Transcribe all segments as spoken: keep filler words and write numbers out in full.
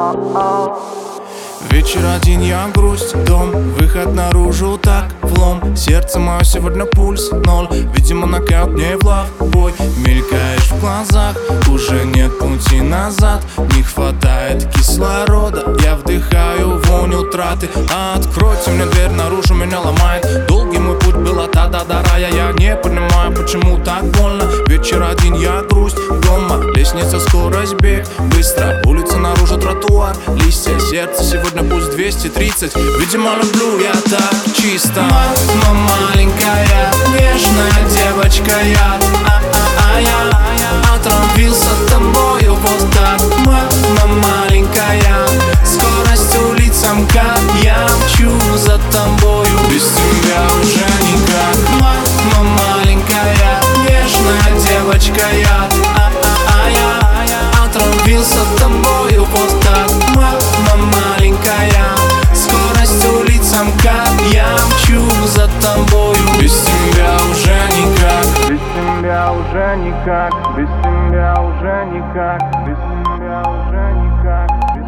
Вечер один, я грусть, дом, выход наружу, так влом. Сердце мое сегодня пульс ноль, видимо нокаут не в лав бой. Мелькаешь в глазах, уже нет пути назад. Не хватает кислорода, я вдыхаю вонь утраты. Откройте мне дверь, наружу меня ломает. Долгий мой путь был от ада до рая. Я не понимаю, почему так больно. Вечер один, я грусть, дома, лестница, скорость, бег. Быстро, улица, наружу, тротуар, листья. Сердце сегодня пульс двести тридцать. Видимо, люблю я так чисто. Мама маленькая, нежная девочка я. А-а-а, я отравился тобою вот так. Мама маленькая, скорость улицам, как я мчу за тобою. Без тебя уже никак. Мама маленькая, нежная девочка я. А-а-а, я отравился тобою вот так. Мама маленькая, скорость улицам, как я мчу за тобою. Без тебя уже никак. Без тебя уже никак. Без тебя уже никак. Без тебя уже никак.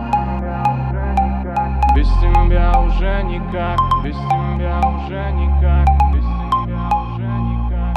Без тебя уже никак. Без тебя уже никак. Без тебя уже никак.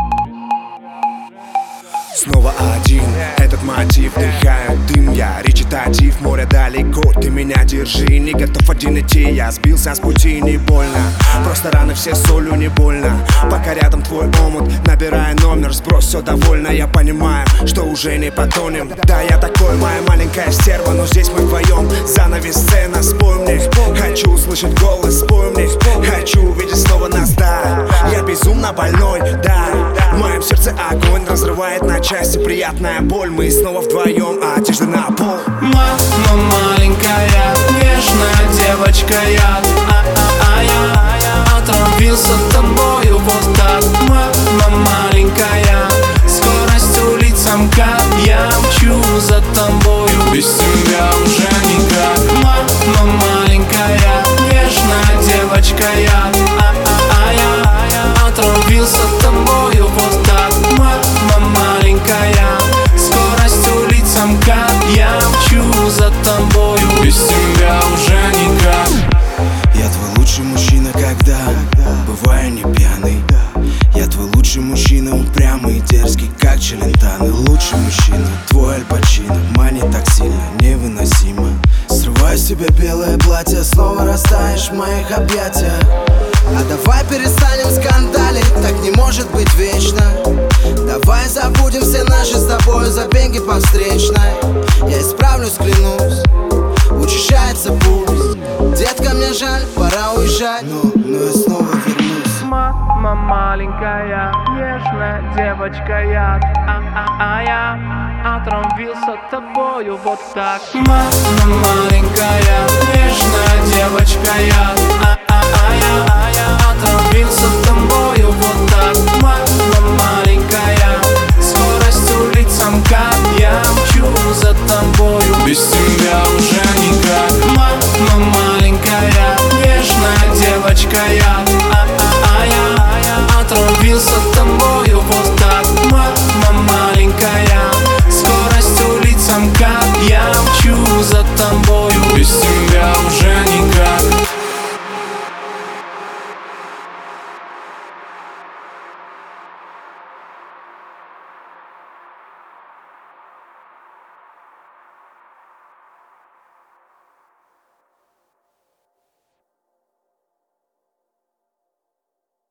Снова один, этот мотив, дыхаю дым, я речитатив, море далеко, ты меня держи, не готов один идти, я сбился с пути, не больно, просто раны все солью, не больно, пока рядом твой омут, набирая номер, сброс, все довольно, я понимаю, что уже не потонем, да, я такой, моя маленькая стерва, но здесь мы вдвоем, занавес сцена, спой мне, хочу услышать голос, спой мне, хочу увидеть снова нас, да, я безумно больной, да, в моем сердце огонь разрывает на части, приятная боль, мы снова вдвоем, а одежда на пол. Мама маленькая, нежная девочка я. А-а-а, я отравился тобою вот так. Мама маленькая, скорость улицам, как я мчу за тобою. Без тебя уже никак. Мама маленькая, нежная девочка я. А-а-а, я отравился тобою вот так. Мама маленькая, скорость улицам, как я мчу за тобою. Без тебя уже никак. Я твой лучший мужчина, когда бываю не пьяный. Я твой лучший мужчина, упрямый и дерзкий, как Челентано. Лучший мужчина, твой Аль Пачино, манит так сильно, невыносимо. Срываю с тебя белое платье, снова растаешь в моих объятиях. А давай перестанем скандалить, так не может быть вечно. Давай забудем все наши с тобой забеги по встречной. Я исправлюсь, клянусь, учащается пульс. Детка, мне жаль, пора уезжать, но, но я снова вернусь. Мама маленькая, нежная девочка я. А-а-а, я отравился тобою вот так. Мама маленькая, нежная девочка я.